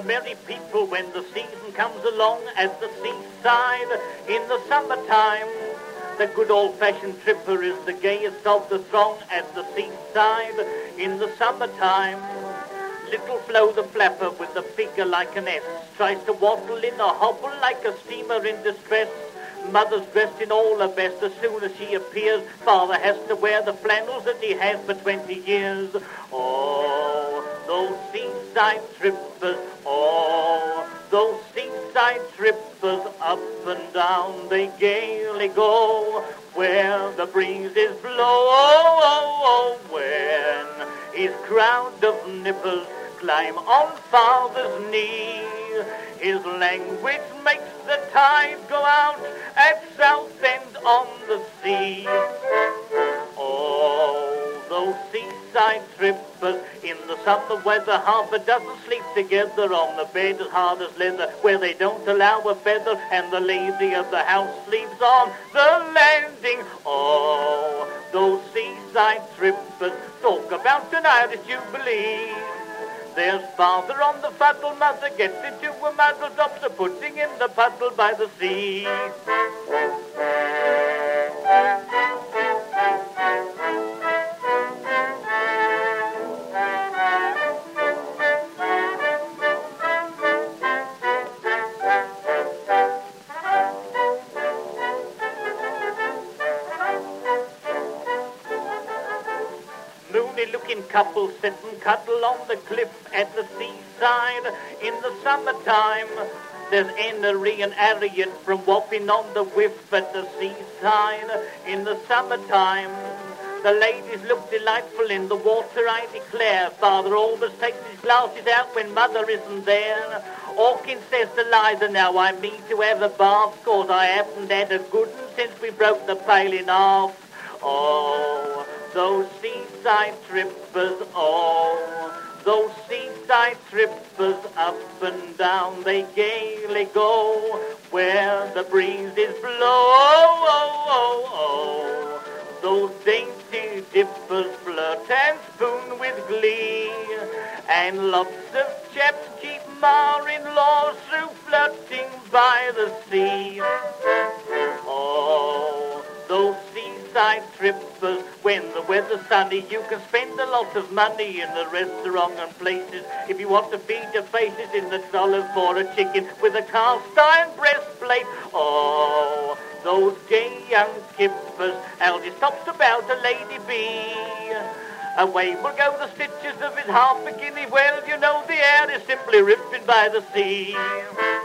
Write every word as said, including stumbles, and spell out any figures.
the merry people when the season comes along at the seaside in the summertime. The good old-fashioned tripper is the gayest of the throng at the seaside in the summertime. Little Flo the flapper with a figure like an S tries to waddle in a hobble like a steamer in distress. Mother's dressed in all her best as soon as she appears. Father has to wear the flannels that he has for twenty years. Oh, those seaside trippers, oh, those seaside trippers, up and down they gaily go, where the breezes blow, oh, oh, oh, when his crowd of nippers climb on father's knee. His language makes the tide go out at Southend on the sea. Oh, those seaside trippers in the summer weather, half a dozen sleep together on the bed as hard as leather, where they don't allow a feather, and the lady of the house sleeps on the landing. Oh, those seaside trippers talk about an Irish Jubilee. There's father on the fuddle, mother gets into a muddle, drops a pudding in the puddle by the sea. Moony-looking couples sit and cuddle on the cliff at the seaside in the summertime. There's Enery and Harriet from Wapping on the whiff at the seaside in the summertime. The ladies look delightful in the water, I declare. Father always takes his glasses out when mother isn't there. Hawkins says to Liza, now I mean to have a bath, 'cause I haven't had a good one since we broke the pail in half. Oh, those seaside trippers, oh, those seaside trippers, up and down they gaily go, where the breezes blow, oh, oh, oh, oh. Those dainty dippers flirt and spoon with glee, and lots of chaps keep ma-in-laws through flirting by the sea. Oh, those seaside trippers, when the weather's sunny, you can spend a lot of money in the restaurant and places. If you want to feed your faces in the trolley for a chicken with a cast iron breastplate. Oh, those gay young kippers, Algy stops about a lady bee. Away will go the stitches of his half bikini. Well, you know the air is simply ripping by the sea.